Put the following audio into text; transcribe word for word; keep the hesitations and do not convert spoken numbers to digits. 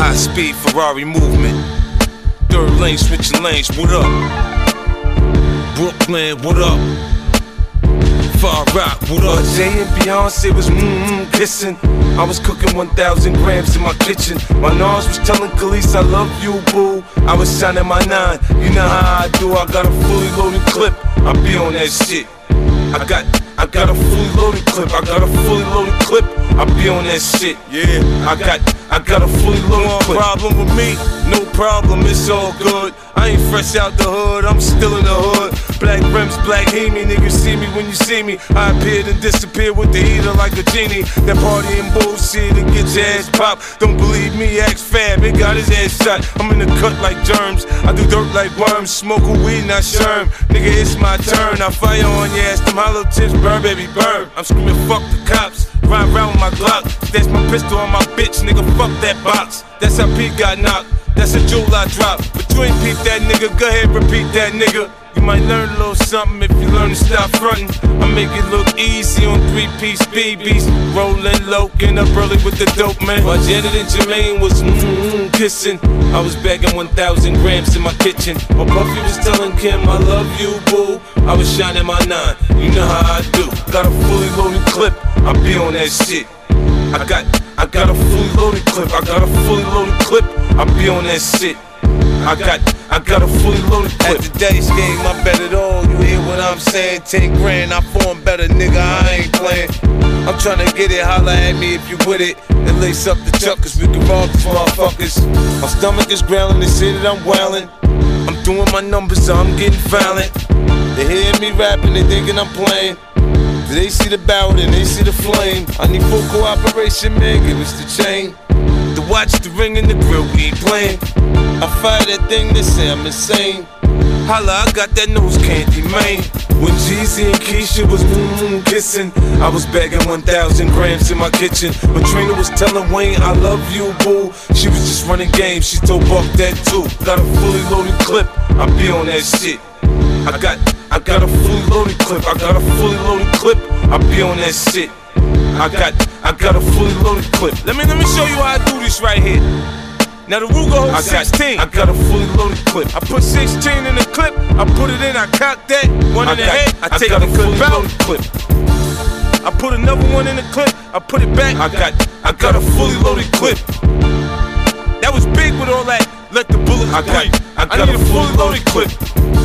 High speed Ferrari movement. Third lane switching lanes, what up? Brooklyn, what up? Far Rock, what up? Jay and Beyonce was mmm kissing. I was cooking one thousand grams in my kitchen. My nose was telling Khalees I love you, boo. I was shining my nine, you know how I do. I got a fully loaded clip, I be on that shit. I got, I got a fully loaded clip. I got a fully loaded clip. I be on that shit. Yeah, I got, I got a fully loaded clip. No problem with me, no problem. It's all good. I ain't fresh out the hood. I'm still in the hood. Black rims, black Hemi. Niggas see me when you see me. I appeared and disappeared with the heater like a genie. That party and bullshit and get your ass popped. Don't believe me? Ask Fab. It got his ass shot. I'm in the cut like germs. I do dirt like worms. Smoke a weed, not sherm. Nigga, it's my turn. I fire on your ass. Them hollow tips burn, baby, burn. I'm screaming, fuck the cops. Ride around with my Glock. That's my pistol on my bitch. Nigga, fuck that box. That's how Pete got knocked. That's a jewel I dropped. But you ain't peep that nigga. Go ahead, repeat that nigga. You might learn a little something if you learn to stop frontin'. I make it look easy on three-piece B Bs. Rollin' low, getting up early with the dope, man. While Janet and Jermaine was mmm kissing, I was bagging one thousand grams in my kitchen. My Puffy was telling Kim, I love you, boo. I was shining my nine, you know how I do. Got a fully loaded clip, I be on that shit. I got, I got a fully loaded clip. I got a fully loaded clip, I be on that shit. I got, I got a fully loaded clip. At today's game, I bet it all. You hear what I'm saying? Ten grand, I form better, nigga. I ain't playing. I'm tryna get it, holla at me if you with it. And lace up the chuck, cause we can rob these motherfuckers. My stomach is growling, they say that I'm wildin'. I'm doing my numbers, so I'm getting violent. They hear me rapping, they thinking I'm playing. They see the barrel and they see the flame. I need full cooperation, man, give us the chain. The watch, the ring, and the grill, we ain't playing. I fire that thing, they say I'm insane. Holla, I got that nose candy, man. When Jeezy and Keisha was mmm kissing, I was bagging one thousand grams in my kitchen. When Trina was telling Wayne, I love you, boo. She was just running games, she told Buck that too. Got a fully loaded clip, I be on that shit. I got, I got a fully loaded clip. I got a fully loaded clip, I be on that shit. I got, I got a fully loaded clip. Let me, let me show you how I do this right here. Now the Ruger holds sixteen. I got a fully loaded clip. I put sixteen in the clip. I put it in. I cock that one in the head. I take the clip out. Clip. I put another one in the clip. I put it back. I got, I got a fully loaded clip. That was big with all that. Let the bullets. I got, I got I need a fully loaded clip.